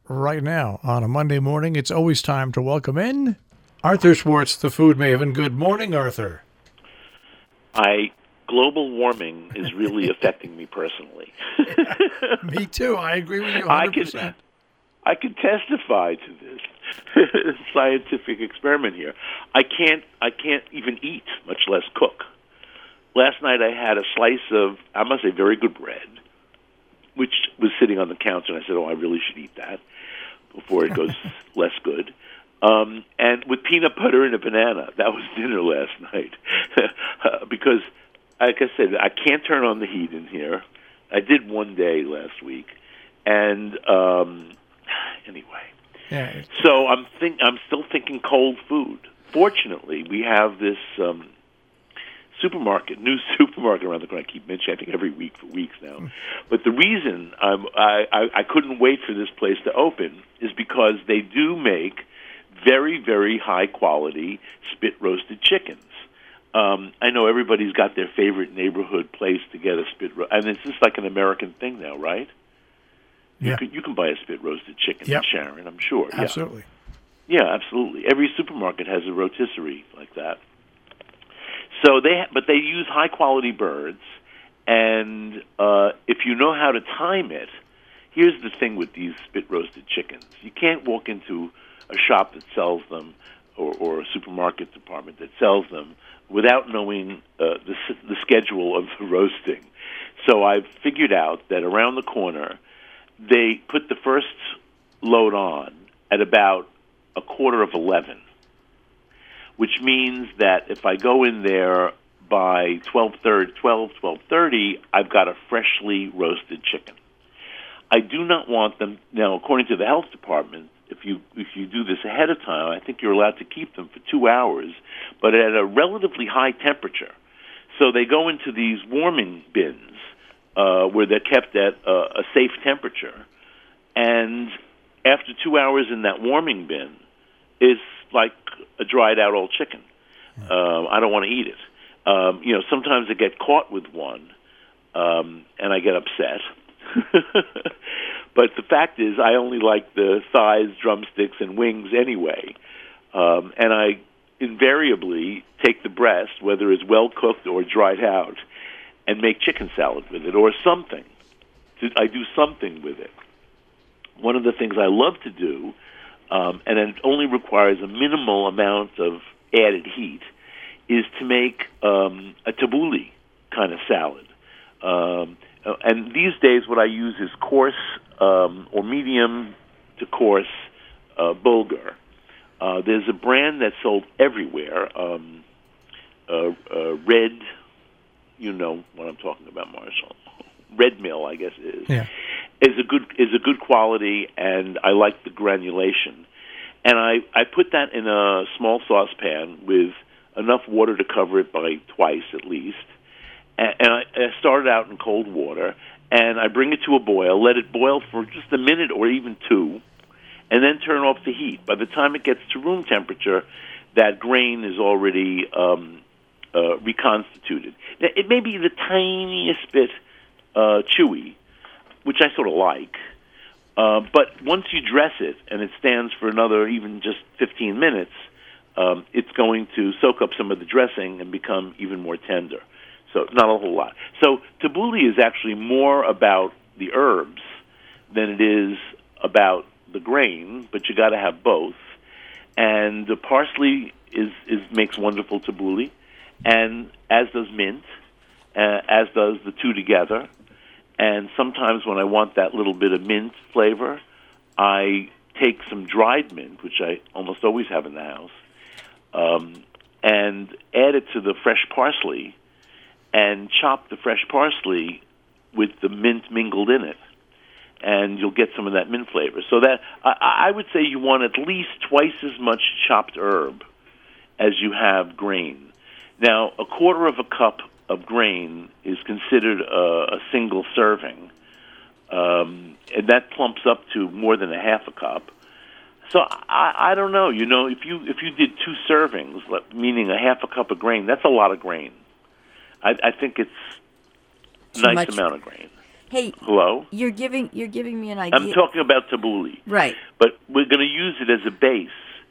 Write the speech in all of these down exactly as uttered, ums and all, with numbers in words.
right now on a Monday morning. It's always time to welcome in Arthur Schwartz, the food maven. Good morning, Arthur. I global warming is really affecting me personally. Yeah, me too. I agree with you one hundred percent. I can, I can testify to this scientific experiment here. I can't. I can't even eat, much less cook. Last night I had a slice of, I must say, very good bread, which was sitting on the counter, and I said, "Oh, I really should eat that before it goes less good." Um, and with peanut butter and a banana. That was dinner last night. Because, like I said, I can't turn on the heat in here. I did one day last week. And um, anyway. Yeah. So I'm think I'm still thinking cold food. Fortunately, we have this um, supermarket, new supermarket around the corner. I keep mentioning, I think, every week for weeks now. Mm. But the reason I'm, I, I, I couldn't wait for this place to open is because they do make very, very high-quality spit-roasted chickens. Um, I know everybody's got their favorite neighborhood place to get a spit-roasted, and it's just like an American thing now, right? Yeah. You can, you can buy a spit-roasted chicken yep. in Sharon, I'm sure. Absolutely. Yeah. yeah, absolutely. Every supermarket has a rotisserie like that. So they, ha- but they use high-quality birds, and uh, if you know how to time it, here's the thing with these spit-roasted chickens. You can't walk into a shop that sells them, or, or a supermarket department that sells them, without knowing uh, the, the schedule of the roasting. So I've figured out that around the corner, they put the first load on at about a quarter of eleven, which means that if I go in there by twelve thirty, twelve, twelve thirty, I've got a freshly roasted chicken. I do not want them, now according to the health department, if you if you do this ahead of time, I think you're allowed to keep them for two hours, but at a relatively high temperature. So they go into these warming bins uh, where they're kept at uh, a safe temperature, and after two hours in that warming bin, it's like a dried out old chicken. Um, I don't want to eat it. Um, you know, sometimes I get caught with one, um, and I get upset. But the fact is, I only like the thighs, drumsticks, and wings anyway. Um, and I invariably take the breast, whether it's well cooked or dried out, and make chicken salad with it or something. I do something with it. One of the things I love to do, um, and it only requires a minimal amount of added heat, is to make um, a tabbouleh kind of salad. Um, and these days what I use is coarse um, or medium to coarse uh, bulgur. Uh, there's a brand that's sold everywhere, um, uh, uh, Red, you know what I'm talking about, Marshall. Red Mill, I guess it is. Yeah. is a good is a good quality, and I like the granulation. And I, I put that in a small saucepan with enough water to cover it by twice at least. And, and I, I start it out in cold water, and I bring it to a boil, let it boil for just a minute or even two, and then turn off the heat. By the time it gets to room temperature, that grain is already um, uh, reconstituted. Now, it may be the tiniest bit uh, chewy, which I sort of like, uh, but once you dress it and it stands for another even just fifteen minutes, um, it's going to soak up some of the dressing and become even more tender. So not a whole lot. So tabbouleh is actually more about the herbs than it is about the grain, but you got to have both. And the parsley is, is makes wonderful tabbouleh, and as does mint, uh, as does the two together. And sometimes when I want that little bit of mint flavor, I take some dried mint, which I almost always have in the house, um, and add it to the fresh parsley, and chop the fresh parsley with the mint mingled in it, and you'll get some of that mint flavor. So that I, I would say you want at least twice as much chopped herb as you have grain. Now, a quarter of a cup of grain is considered a, a single serving, um, and that plumps up to more than a half a cup. So I, I don't know. You know, if you if you did two servings, meaning a half a cup of grain, that's a lot of grain. I, I think it's a nice much, amount of grain. Hey, Hello? you're giving you're giving me an idea. I'm talking about tabbouleh. Right. But we're going to use it as a base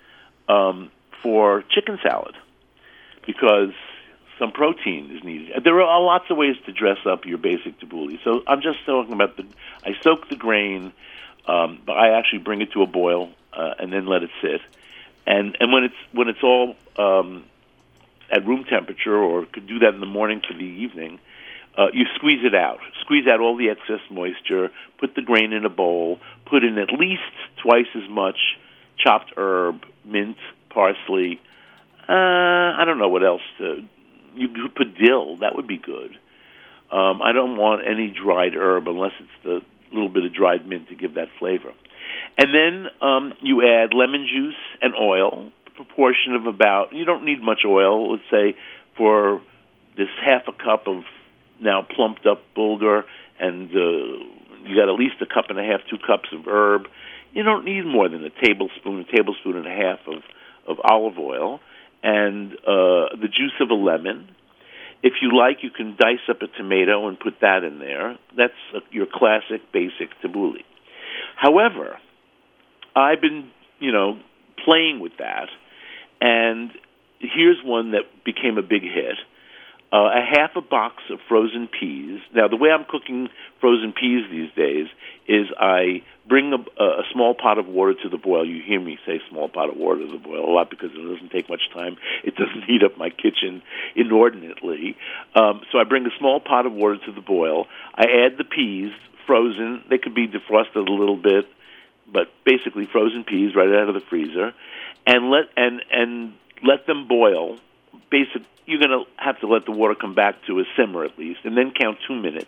um, for chicken salad because some protein is needed. There are lots of ways to dress up your basic tabbouleh. So I'm just talking about the. I soak the grain, um, but I actually bring it to a boil uh, and then let it sit. And and when it's when it's all um, at room temperature, or could do that in the morning for the evening, uh, you squeeze it out. Squeeze out all the excess moisture. Put the grain in a bowl. Put in at least twice as much chopped herb, mint, parsley. Uh, I don't know what else to. You could put dill. That would be good. Um, I don't want any dried herb unless it's the little bit of dried mint to give that flavor. And then um, you add lemon juice and oil, a proportion of about, you don't need much oil, let's say for this half a cup of now plumped up bulgur, and uh, you got at least a cup and a half, two cups of herb. You don't need more than a tablespoon, a tablespoon and a half of, of olive oil, and uh, the juice of a lemon. If you like, you can dice up a tomato and put that in there. That's uh, your classic, basic tabbouleh. However, I've been, you know, playing with that, and here's one that became a big hit. Uh, a half a box of frozen peas. Now, the way I'm cooking frozen peas these days is I bring a, a small pot of water to the boil. You hear me say small pot of water to the boil a lot because it doesn't take much time. It doesn't heat up my kitchen inordinately. Um, so I bring a small pot of water to the boil. I add the peas, frozen. They could be defrosted a little bit, but basically frozen peas right out of the freezer, and let and and let them boil. Basic, you're going to have to let the water come back to a simmer at least, and then count two minutes,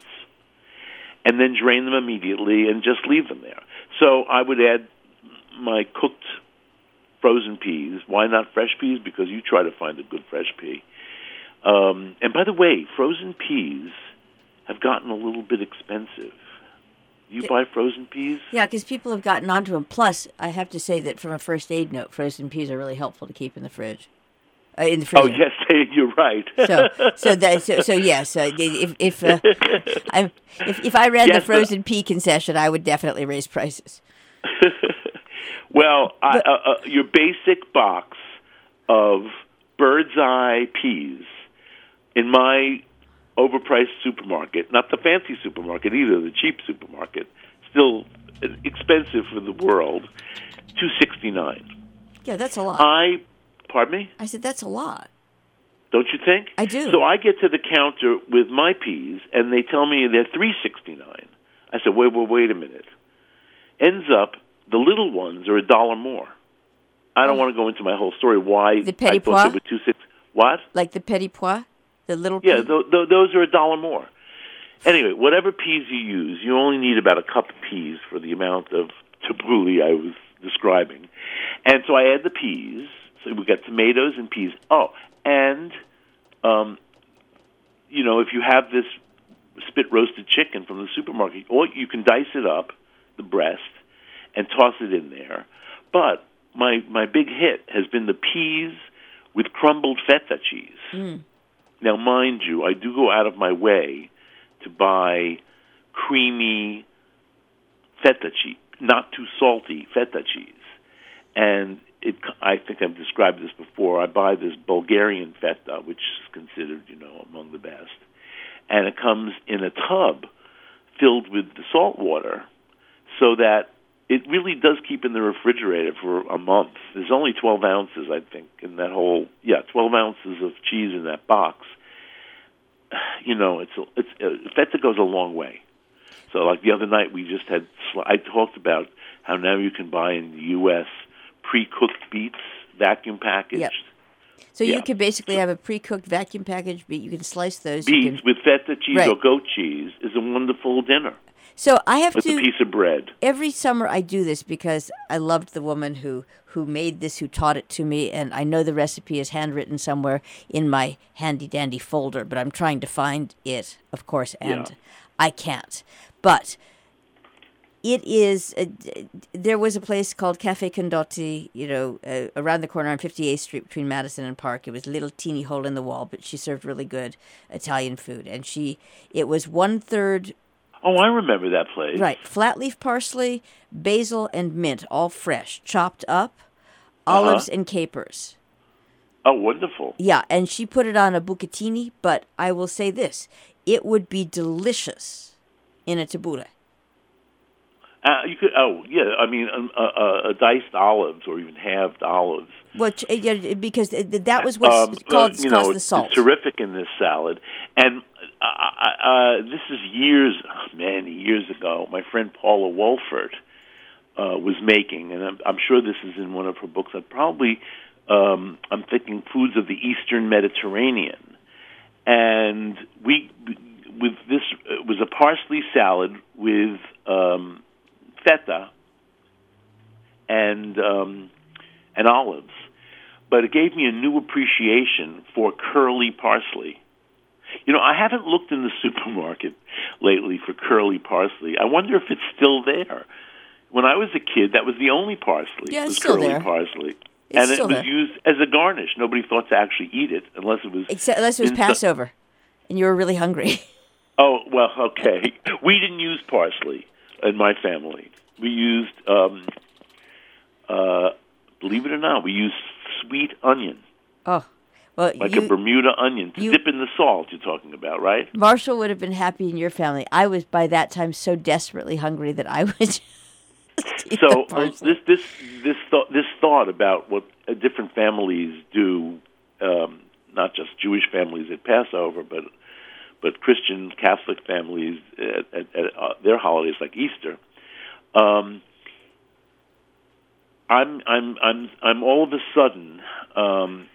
and then drain them immediately and just leave them there. So I would add my cooked frozen peas. Why not fresh peas? Because you try to find a good fresh pea. Um, and by the way, frozen peas have gotten a little bit expensive. You buy frozen peas? Yeah, because people have gotten onto them. Plus, I have to say that from a first aid note, frozen peas are really helpful to keep in the fridge. Uh, in the freezer. Oh yes, you're right. so, so that, so, so yes. Uh, if if, uh, I, if if I ran yes, the frozen pea concession, I would definitely raise prices. Well, but, I, uh, uh, your basic box of bird's eye peas in my overpriced supermarket, not the fancy supermarket either, the cheap supermarket, still expensive for the world, two sixty nine. Yeah, that's a lot. I. Pardon me? I said, that's a lot. Don't you think? I do. So I get to the counter with my peas, and they tell me they're three sixty-nine. I said, wait, wait, wait a minute. Ends up, the little ones are a dollar more. I don't oh. want to go into my whole story why the petit I pois? thought they were two six. What? Like the petit pois? The little Yeah, pea? th- th- those are a dollar more. Anyway, whatever peas you use, you only need about a cup of peas for the amount of tabbouleh I was describing. And so I add the peas. So we got tomatoes and peas. Oh, and, um, you know, if you have this spit roasted chicken from the supermarket, or you can dice it up, the breast, and toss it in there. But my my big hit has been the peas with crumbled feta cheese. Mm. Now, mind you, I do go out of my way to buy creamy feta cheese, not too salty feta cheese. And It, I think I've described this before. I buy this Bulgarian feta, which is considered, you know, among the best. And it comes in a tub filled with the salt water so that it really does keep in the refrigerator for a month. There's only twelve ounces, I think, in that whole, yeah, twelve ounces of cheese in that box. You know, it's, it's uh, feta goes a long way. So like the other night we just had, I talked about how now you can buy in the U S pre-cooked beets, vacuum packaged. Yep. So yeah. you could basically have a pre-cooked vacuum packaged beet. You can slice those. Beets can... with feta cheese right. or goat cheese is a wonderful dinner. So I have with to. With a piece of bread. Every summer I do this because I loved the woman who, who made this, who taught it to me, and I know the recipe is handwritten somewhere in my handy-dandy folder, but I'm trying to find it, of course, and yeah. I can't. But it is, uh, there was a place called Cafe Condotti, you know, uh, around the corner on fifty-eighth Street between Madison and Park. It was a little teeny hole in the wall, but she served really good Italian food. And she, it was one-third Oh, I remember that place. Right. Flat leaf parsley, basil, and mint, all fresh, chopped up, Uh-huh. olives and capers. Oh, wonderful. Yeah, and she put it on a bucatini, but I will say this. It would be delicious in a tabbouleh. Uh, you could. Oh, yeah. I mean, um, uh, uh, diced olives or even halved olives. Which, uh, yeah, because th- that was what's Um, called, uh, it's you caused know, the salt. It's terrific in this salad. And uh, uh, this is years, many years ago. My friend Paula Wolfert uh, was making, and I'm, I'm sure this is in one of her books. I probably, um, I'm thinking Foods of the Eastern Mediterranean. And we, with this, it was a parsley salad with um, feta and um, and olives. But it gave me a new appreciation for curly parsley. You know, I haven't looked in the supermarket lately for curly parsley. I wonder if it's still there. When I was a kid, that was the only parsley. Yeah, it's was still curly there. parsley. It's and it still was there. used as a garnish. Nobody thought to actually eat it unless it was... Except, unless it was in Passover, and you were really hungry. Oh, well, okay. We didn't use parsley in my family. We used, um, uh, believe it or not, we used sweet onion, Oh, well, like you, a Bermuda onion, to you- dip in the salt you're talking about, right? Marshall would have been happy in your family. I was, by that time, so desperately hungry that I would just eat So the uh, parsley. this this this thought this thought about what uh, different families do, um, not just Jewish families at Passover, but but Christian Catholic families at, at, at uh, their holidays like Easter. Um, I'm I'm I'm I'm all of a sudden um,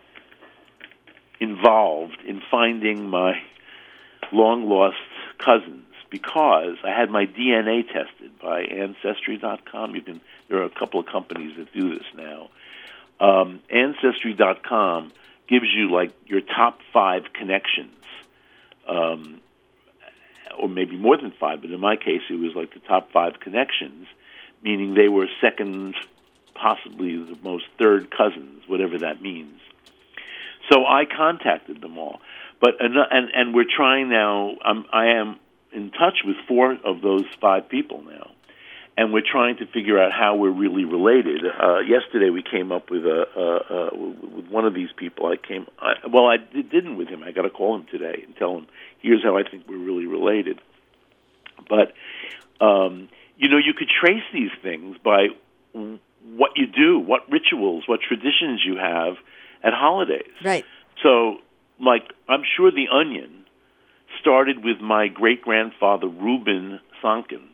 involved in finding my long lost cousins because I had my D N A tested by Ancestry dot com. You can there are a couple of companies that do this now. Um, Ancestry dot com gives you like your top five connections. Um, or maybe more than five, but in my case, it was like the top five connections, meaning they were second, possibly the most third cousins, whatever that means. So I contacted them all, but and and, and we're trying now. I'm, I am in touch with four of those five people now, and we're trying to figure out how we're really related. Uh, yesterday, we came up with a uh, uh, with one of these people. I came I, well, I did, didn't with him. I got to call him today and tell him here's how I think we're really related. But um, you know, you could trace these things by what you do, what rituals, what traditions you have at holidays. Right. So, like, I'm sure the onion started with my great-grandfather Reuben Sonkin.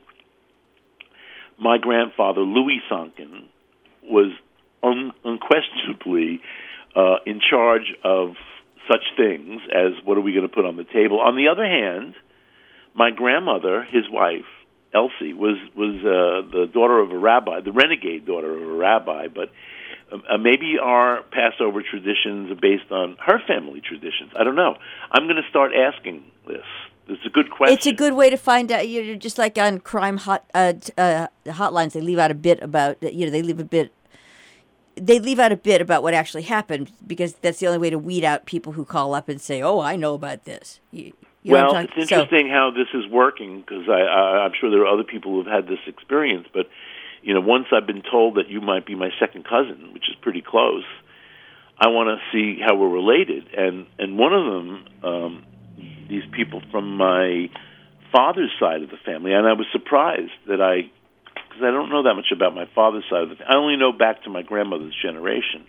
My grandfather Louis Sonkin was un- unquestionably uh, in charge of such things as what are we going to put on the table. On the other hand, my grandmother, his wife, Elsie, was was uh, the daughter of a rabbi, the renegade daughter of a rabbi, but uh, maybe our Passover traditions are based on her family traditions. I don't know. I'm going to start asking this. It's a good question. It's a good way to find out. You're just like on crime hot uh, uh, hotlines. They leave out a bit about you know. They leave a bit. They leave out a bit about what actually happened because that's the only way to weed out people who call up and say, "Oh, I know about this." You, you know well, what I'm it's talking- interesting how this is working because I, I, I'm sure there are other people who have had this experience. But you know, once I've been told that you might be my second cousin, which is pretty close, I want to see how we're related. And and one of them, um, these people from my father's side of the family, and I was surprised that I, because I don't know that much about my father's side of the family. I only know back to my grandmother's generation.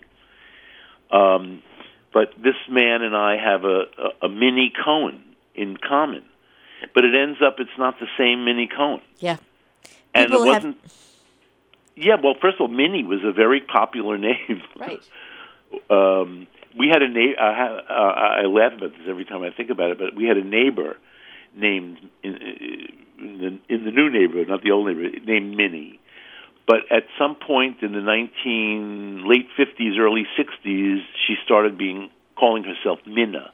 Um, but this man and I have a, a, a mini Cohen in common, but it ends up it's not the same mini Cohen. Yeah. And People it have- wasn't. Yeah, well, first of all, Minnie was a very popular name. Right. um, we had a neighbor. I, ha- uh, I laugh about this every time I think about it, but we had a neighbor named in, in the in the new neighborhood, not the old neighborhood, named Minnie. But at some point in the nineteen late fifties, early sixties, she started being calling herself Minna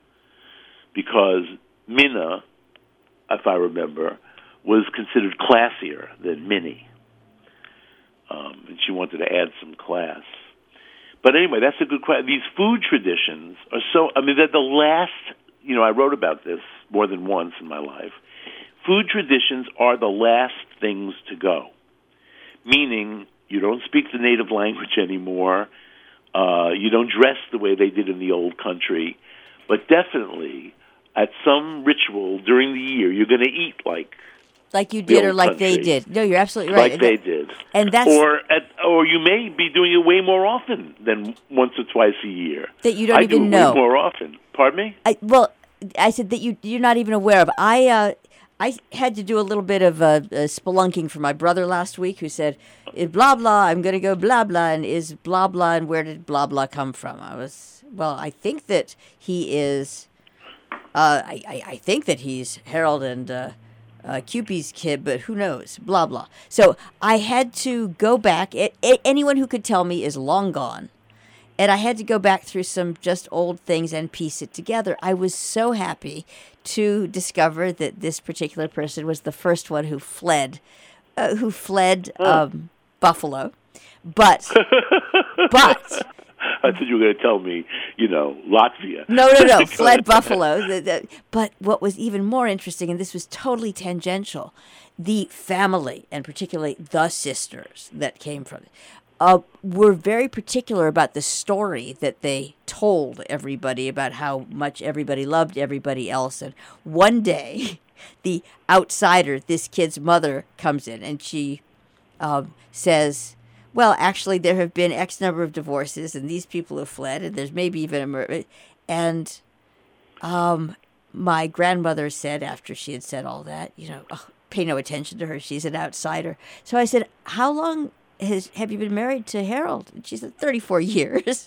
because Minna, if I remember, was considered classier than Minnie. Um, and she wanted to add some class. But anyway, that's a good question. These food traditions are so, I mean, they're the last, you know, I wrote about this more than once in my life. food traditions are the last things to go, meaning you don't speak the native language anymore. Uh, you don't dress the way they did in the old country. But definitely, at some ritual during the year, you're going to eat like like you did, or like country. they did. No, you're absolutely right. Like they did, and that's or at, or you may be doing it way more often than once or twice a year. That you don't I even do it know way more often. Pardon me? I, well, I said that you you're not even aware of. I uh, I had to do a little bit of uh, uh, spelunking for my brother last week, who said, "Blah blah, I'm going to go blah blah," and is blah blah, and where did blah blah come from? I was well. I think that he is. Uh, I, I I think that he's Harold and uh, uh, Cupid's kid, but who knows? Blah blah. So I had to go back. It, it, anyone who could tell me is long gone. And I had to go back through some just old things and piece it together. I was so happy to discover that this particular person was the first one who fled, uh, who fled um, Buffalo. But, but... I thought you were going to tell me, you know, Latvia. No, no, no, fled Buffalo. The, the, but what was even more interesting, and this was totally tangential, the family, and particularly the sisters that came from it, Uh, were very particular about the story that they told everybody about how much everybody loved everybody else. And one day, the outsider, this kid's mother, comes in and she um, says, well, actually, there have been X number of divorces and these people have fled and there's maybe even a murder. And um, my grandmother said, after she had said all that, you know, oh, pay no attention to her. She's an outsider. So I said, how long Has, have you been married to Harold? And she said, thirty-four years.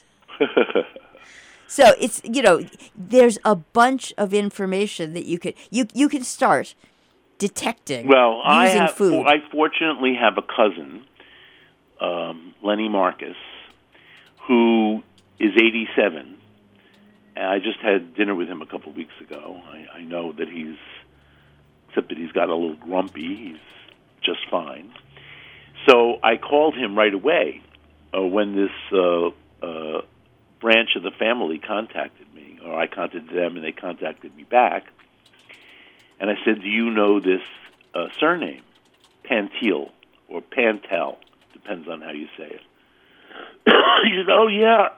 So it's, you know, there's a bunch of information that you could, you you can start detecting well, using I have, food. I fortunately have a cousin, um, Lenny Marcus, who is eighty-seven. And I just had dinner with him a couple of weeks ago. I, I know that he's, except that he's got a little grumpy, he's just fine. So I called him right away uh, when this uh, uh, branch of the family contacted me, or I contacted them and they contacted me back. And I said, do you know this uh, surname, Pantel, or Pantel, depends on how you say it. He said, oh, yeah,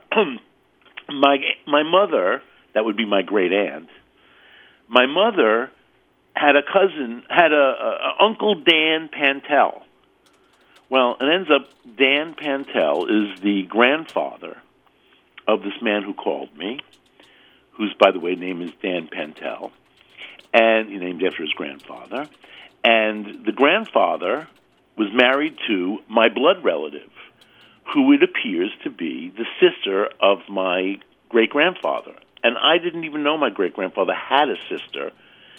my my mother, that would be my great aunt, my mother had a cousin, had a, a, a Uncle Dan Pantel. Well, it ends up Dan Pantel is the grandfather of this man who called me, whose, by the way, name is Dan Pantel, and he named after his grandfather. And the grandfather was married to my blood relative, who it appears to be the sister of my great-grandfather. And I didn't even know my great-grandfather had a sister.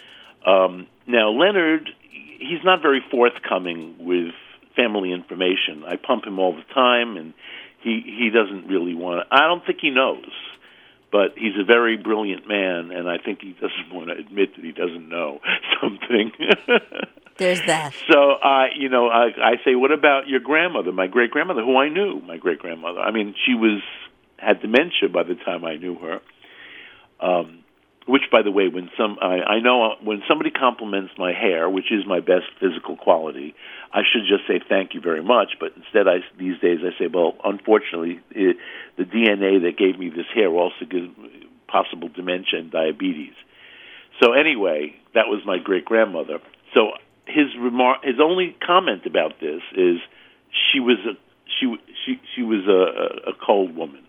Um, now, Leonard, he's not very forthcoming with family information. I pump him all the time, and he he doesn't really want to. I don't think he knows, but he's a very brilliant man, and I think he doesn't want to admit that he doesn't know something. There's that. So, I, uh, you know, I, I say, what about your grandmother, my great-grandmother, who I knew, my great-grandmother? I mean, she was had dementia by the time I knew her. Um, which, by the way, when some I, I know when somebody compliments my hair, which is my best physical quality, I should just say thank you very much. But instead, I these days I say, well, unfortunately, it, the D N A that gave me this hair also gives possible dementia and diabetes. So anyway, that was my great grandmother. So his remark, his only comment about this is she was a she she she was a, a cold woman.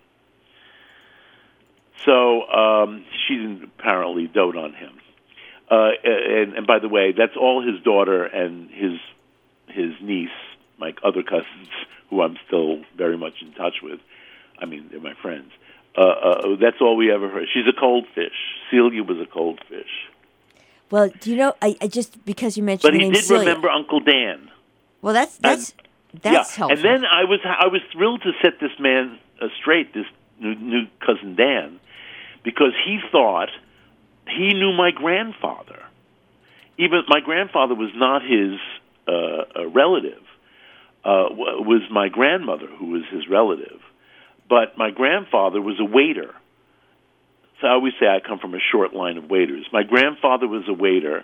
So um, she didn't apparently dote on him. Uh, and, and by the way, that's all his daughter and his his niece, my other cousins, who I'm still very much in touch with. I mean, they're my friends. Uh, uh, that's all we ever heard. She's a cold fish. Celia was a cold fish. Well, do you know, I, I just, because you mentioned but the name he did Celia. remember Uncle Dan. Well, that's that's and, that's yeah. helpful. And then I was I was thrilled to set this man uh, straight, this new, new cousin Dan, because he thought he knew my grandfather. Even my grandfather was not his uh, a relative. Uh, was my grandmother who was his relative, but my grandfather was a waiter. So I always say I come from a short line of waiters. My grandfather was a waiter,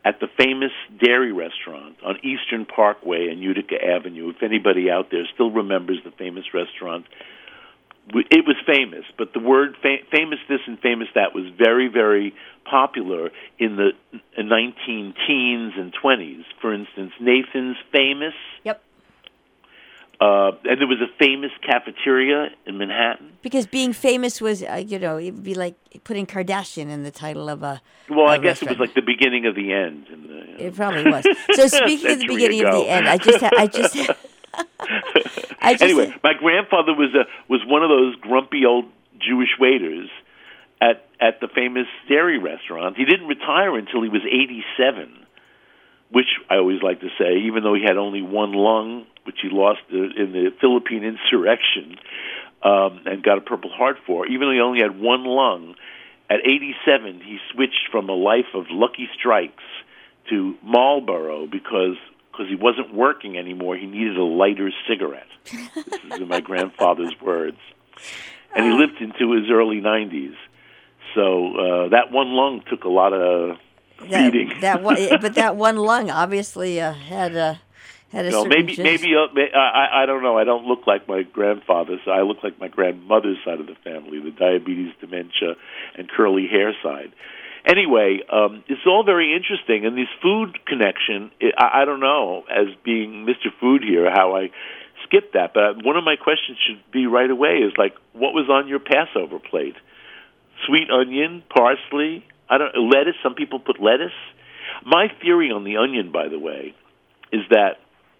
at the famous dairy restaurant on Eastern Parkway and Utica Avenue. If anybody out there still remembers the famous restaurant, it was famous, but the word fa- famous this and famous that was very, very popular in the nineteen teens and twenties. For instance, Nathan's Famous. Yep. Uh, and there was a famous cafeteria in Manhattan. Because being famous was, uh, you know, it would be like putting Kardashian in the title of a Well, a I guess restaurant. it was like the beginning of the end. In the, you know. It probably was. So speaking of the Century beginning ago. of the end, I just, ha- I just, I just. Anyway, my grandfather was a was one of those grumpy old Jewish waiters at at the famous dairy restaurant. He didn't retire until he was eighty-seven, which I always like to say, even though he had only one lung, which he lost in the Philippine insurrection um, and got a Purple Heart for. Even though he only had one lung, at eighty-seven he switched from a life of Lucky Strikes to Marlboro because because he wasn't working anymore. He needed a lighter cigarette. This is in my grandfather's words. And he lived into his early nineties. So uh, that one lung took a lot of that, feeding. that one, but that one lung obviously uh, had a had a No, certain maybe gist. maybe uh, may- I I don't know. I don't look like my grandfather's. I look like my grandmother's side of the family, the diabetes, dementia, and curly hair side. Anyway, um, it's all very interesting, and this food connection. I, I don't know, as being Mister Food here, how I skipped that. But one of my questions should be right away is like, what was on your Passover plate? Sweet onion, parsley. I don't lettuce. Some people put lettuce. My theory on the onion, by the way, is that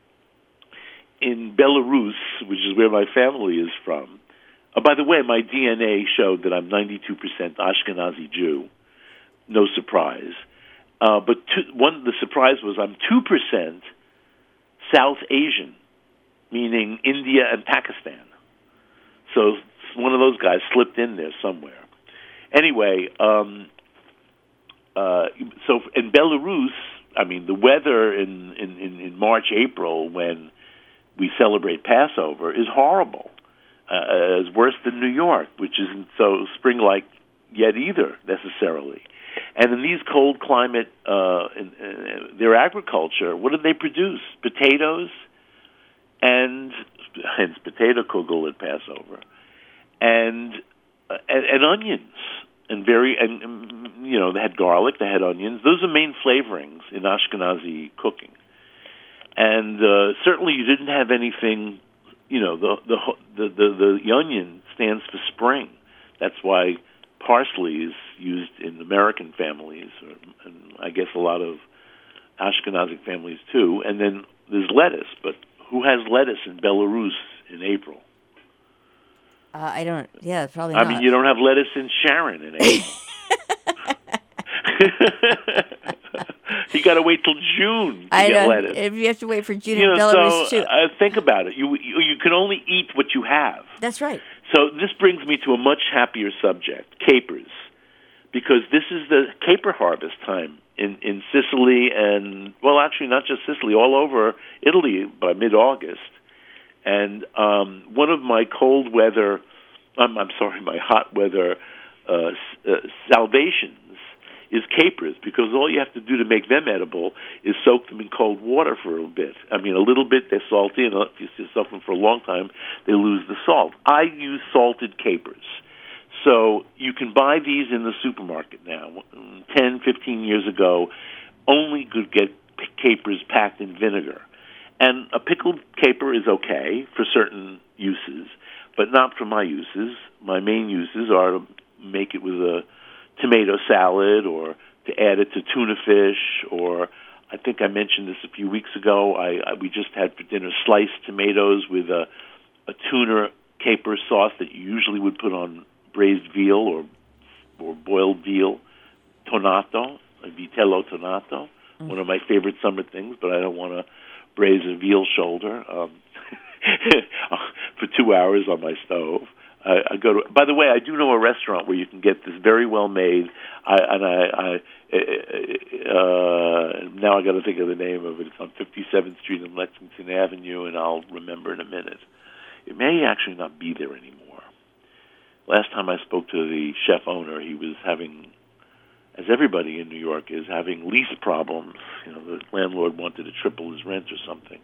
in Belarus, which is where my family is from. Uh, by the way, my D N A showed that I'm ninety-two percent Ashkenazi Jew. No surprise. Uh, but two, one, the surprise was I'm two percent South Asian, meaning India and Pakistan. So one of those guys slipped in there somewhere. Anyway, um, uh, so in Belarus, I mean, the weather in, in, in, in March, April, when we celebrate Passover, is horrible. Uh, it's worse than New York, which isn't so spring-like yet either, necessarily. And in these cold climate, uh, in, in their agriculture, what did they produce? Potatoes and, hence potato kugel at Passover, and, uh, and and onions, and very and um, you know they had garlic, they had onions. Those are main flavorings in Ashkenazi cooking, and uh, certainly you didn't have anything. You know the the the the, the onion stands for spring. That's why parsley is used in American families, or, and I guess a lot of Ashkenazic families too. And then there's lettuce, but who has lettuce in Belarus in April? Uh, I don't. Yeah, probably I not. mean, you don't have lettuce in Sharon in April. You got to wait till June to I get know. lettuce. If you have to wait for June You in know, Belarus so too. uh, think about it. You, you you can only eat what you have. That's right. So this brings me to a much happier subject: capers, because this is the caper harvest time in in Sicily, and well, actually not just Sicily, all over Italy by mid-August. And um, one of my cold weather, I'm, I'm sorry, my hot weather uh, uh, salvations is capers, because all you have to do to make them edible is soak them in cold water for a bit. I mean, a little bit, they're salty, and if you soak them for a long time, they lose the salt. I use salted capers. So you can buy these in the supermarket now. Ten, fifteen years ago, only could get capers packed in vinegar. And a pickled caper is okay for certain uses, but not for my uses. My main uses are to make it with a tomato salad, or to add it to tuna fish, or I think I mentioned this a few weeks ago. I, I we just had for dinner sliced tomatoes with a, a tuna caper sauce that you usually would put on braised veal or or boiled veal, tonato, a vitello tonato, mm. one of my favorite summer things. But I don't want to braise a veal shoulder um, for two hours on my stove. I, I go to. By the way, I do know a restaurant where you can get this very well made. I, and I, I uh, now I got to think of the name of it. It's on fifty-seventh Street and Lexington Avenue, and I'll remember in a minute. It may actually not be there anymore. Last time I spoke to the chef owner, he was having as everybody in New York is, having lease problems. You know, the landlord wanted to triple his rent or something.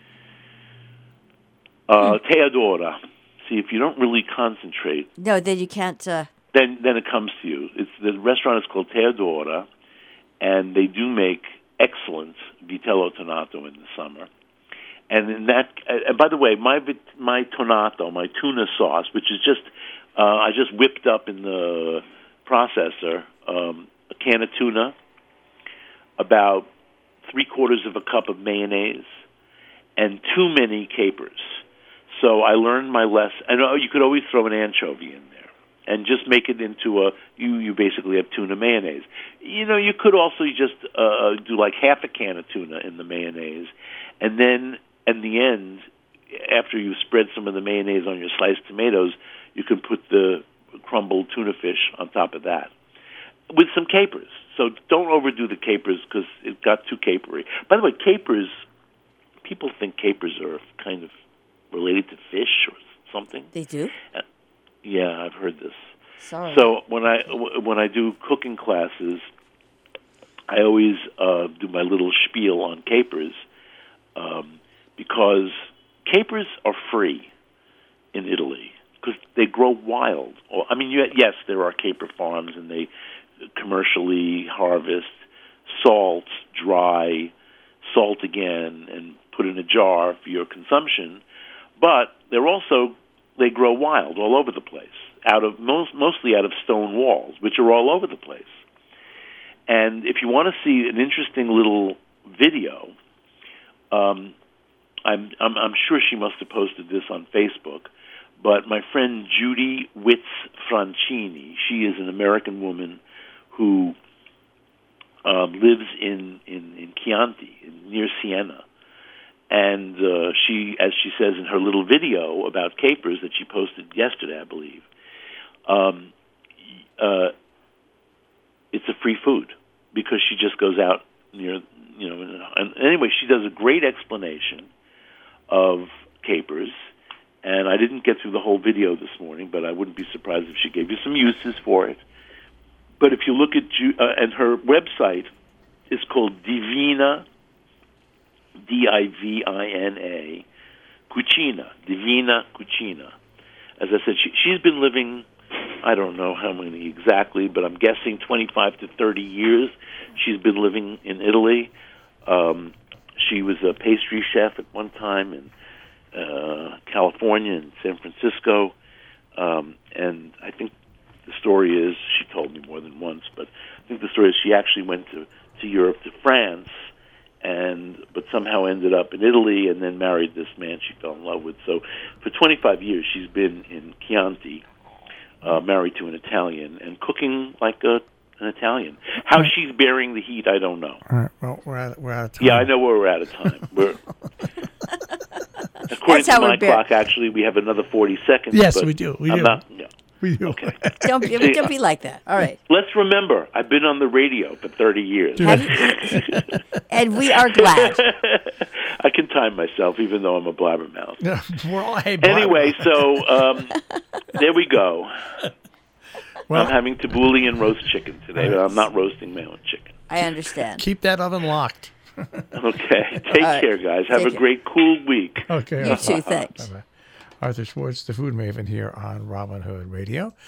Uh, hmm. Teodora. See, if you don't really concentrate, no, then you can't. Uh... Then, then it comes to you. It's the restaurant is called Teodora, and they do make excellent vitello tonato in the summer. And in that, and by the way, my my tonato, my tuna sauce, which is just, uh, I just whipped up in the processor um, a can of tuna, about three quarters of a cup of mayonnaise, and too many capers. So I learned my lesson. I know you could always throw an anchovy in there and just make it into a, you, you basically have tuna mayonnaise. You know, you could also just uh, do like half a can of tuna in the mayonnaise. And then at the end, after you spread some of the mayonnaise on your sliced tomatoes, you can put the crumbled tuna fish on top of that with some capers. So don't overdo the capers because it got too capery. By the way, capers, people think capers are kind of related to fish or something. They do? Uh, yeah, I've heard this. Sorry. So when I when I do cooking classes, I always uh, do my little spiel on capers um, because capers are free in Italy because they grow wild. Or, I mean, you, yes, there are caper farms and they commercially harvest, salt, dry, salt again, and put in a jar for your consumption. But they're also, they grow wild all over the place, out of most, mostly out of stone walls, which are all over the place. And if you want to see an interesting little video, um, I'm, I'm, I'm sure she must have posted this on Facebook, but my friend Judy Witz Francini, she is an American woman who um, lives in, in, in Chianti, in, near Siena. And uh, she, as she says in her little video about capers that she posted yesterday, I believe, um, uh, it's a free food because she just goes out near, you know. And anyway, she does a great explanation of capers. And I didn't get through the whole video this morning, but I wouldn't be surprised if she gave you some uses for it. But if you look at, uh, and her website is called Divina. D I V I N A, Cucina, Divina Cucina. As I said, she, she's been living, I don't know how many exactly, but I'm guessing twenty-five to thirty years she's been living in Italy. Um, she was a pastry chef at one time in uh, California and San Francisco. Um, and I think the story is, she told me more than once, but I think the story is she actually went to, to Europe, to France, and but somehow ended up in Italy and then married this man she fell in love with. So for twenty-five years she's been in Chianti, uh, married to an Italian, and cooking like a, an Italian. How right. she's bearing the heat, I don't know. All right, well, we're out, we're out of time. Yeah, I know we're out of time. We're According to my clock, actually, we have another forty seconds. Yes, but we do. We I'm do. Not, yeah. We do. Okay. Don't, be, See, don't be like that. All right. Let's remember, I've been on the radio for thirty years. And we are glad. I can time myself, even though I'm a blabbermouth. Yeah, we're all, hey, anyway, so um, there we go. Well, I'm having tabbouleh and roast chicken today, but I'm not roasting my own chicken. I understand. Keep that oven locked. Okay. Take right. care, guys. Have Take a great, cool week. Okay. You too. Thanks. Bye-bye. Arthur Schwartz, the food maven here on Robin Hood Radio.